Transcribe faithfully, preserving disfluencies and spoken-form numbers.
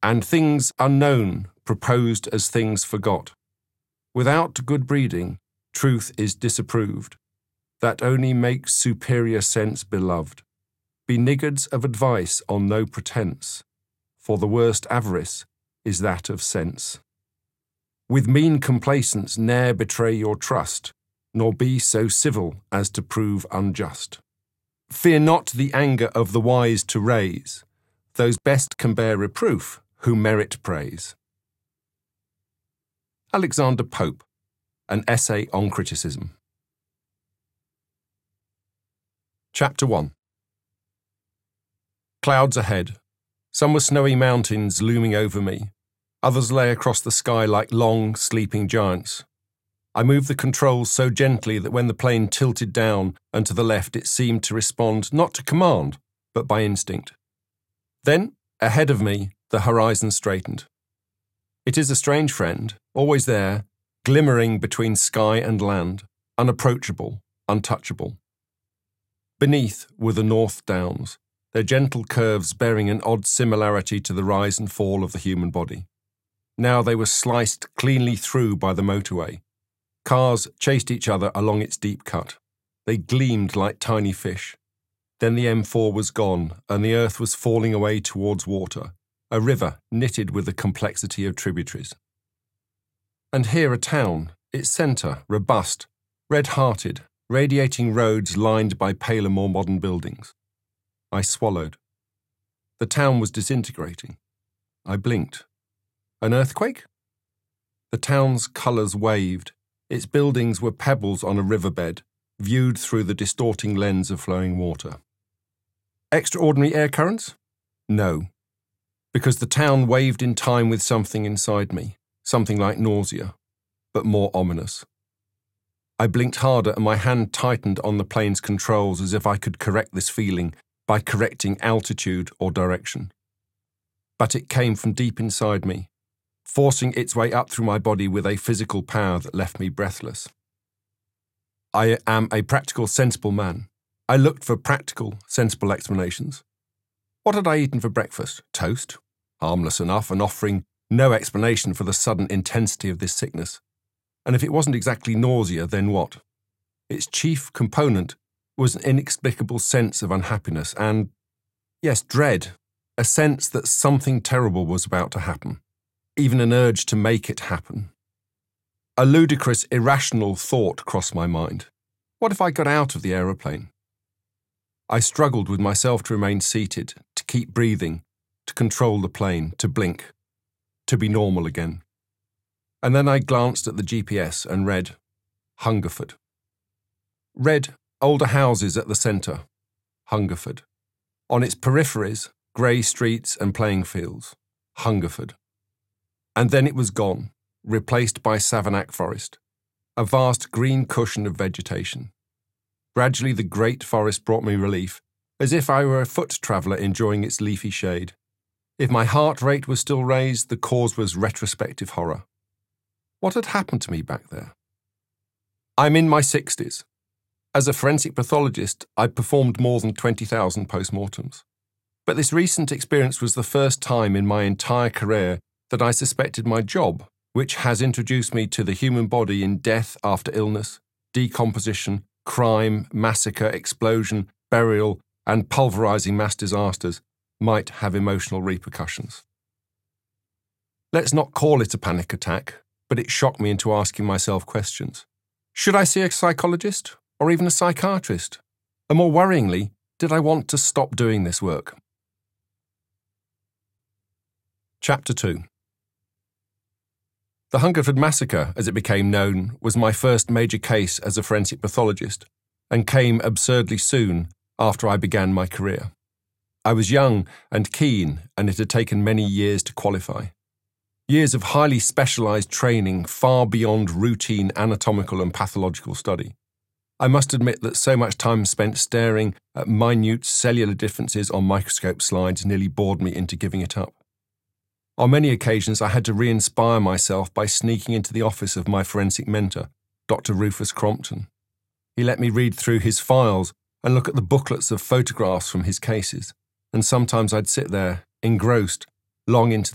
and things unknown proposed as things forgot. Without good breeding, truth is disapproved. That only makes superior sense beloved. Be niggards of advice on no pretence, for the worst avarice is that of sense. With mean complacence ne'er betray your trust, nor be so civil as to prove unjust. Fear not the anger of the wise to raise, those best can bear reproof who merit praise. Alexander Pope, An Essay on Criticism. Chapter one. Clouds ahead. Some were snowy mountains looming over me. Others lay across the sky like long, sleeping giants. I moved the controls so gently that when the plane tilted down and to the left it seemed to respond not to command, but by instinct. Then, ahead of me, the horizon straightened. It is a strange friend, always there, glimmering between sky and land, unapproachable, untouchable. Beneath were the North Downs, their gentle curves bearing an odd similarity to the rise and fall of the human body. Now they were sliced cleanly through by the motorway. Cars chased each other along its deep cut. They gleamed like tiny fish. Then the M four was gone, and the earth was falling away towards water, a river knitted with the complexity of tributaries. And here a town, its centre robust, red-hearted, radiating roads lined by paler, more modern buildings. I swallowed. The town was disintegrating. I blinked. An earthquake? The town's colours waved. Its buildings were pebbles on a riverbed, viewed through the distorting lens of flowing water. Extraordinary air currents? No, because the town waved in time with something inside me, something like nausea, but more ominous. I blinked harder and my hand tightened on the plane's controls as if I could correct this feeling by correcting altitude or direction. But it came from deep inside me, forcing its way up through my body with a physical power that left me breathless. I am a practical, sensible man. I looked for practical, sensible explanations. What had I eaten for breakfast? Toast? Harmless enough and offering no explanation for the sudden intensity of this sickness. And if it wasn't exactly nausea, then what? Its chief component was an inexplicable sense of unhappiness and, yes, dread, a sense that something terrible was about to happen. Even an urge to make it happen. A ludicrous, irrational thought crossed my mind. What if I got out of the aeroplane? I struggled with myself to remain seated, to keep breathing, to control the plane, to blink, to be normal again. And then I glanced at the G P S and read, Hungerford. Read, older houses at the centre, Hungerford. On its peripheries, grey streets and playing fields, Hungerford. And then it was gone, replaced by Savanac Forest, a vast green cushion of vegetation. Gradually the great forest brought me relief, as if I were a foot traveller enjoying its leafy shade. If my heart rate was still raised, the cause was retrospective horror. What had happened to me back there? I'm in my sixties. As a forensic pathologist, I'd performed more than twenty thousand postmortems. But this recent experience was the first time in my entire career that I suspected my job, which has introduced me to the human body in death after illness, decomposition, crime, massacre, explosion, burial, and pulverizing mass disasters, might have emotional repercussions. Let's not call it a panic attack, but it shocked me into asking myself questions. Should I see a psychologist, or even a psychiatrist? And more worryingly, did I want to stop doing this work? Chapter two. The Hungerford Massacre, as it became known, was my first major case as a forensic pathologist, and came absurdly soon after I began my career. I was young and keen, and it had taken many years to qualify. Years of highly specialised training far beyond routine anatomical and pathological study. I must admit that so much time spent staring at minute cellular differences on microscope slides nearly bored me into giving it up. On many occasions, I had to re-inspire myself by sneaking into the office of my forensic mentor, Doctor Rufus Crompton. He let me read through his files and look at the booklets of photographs from his cases, and sometimes I'd sit there, engrossed, long into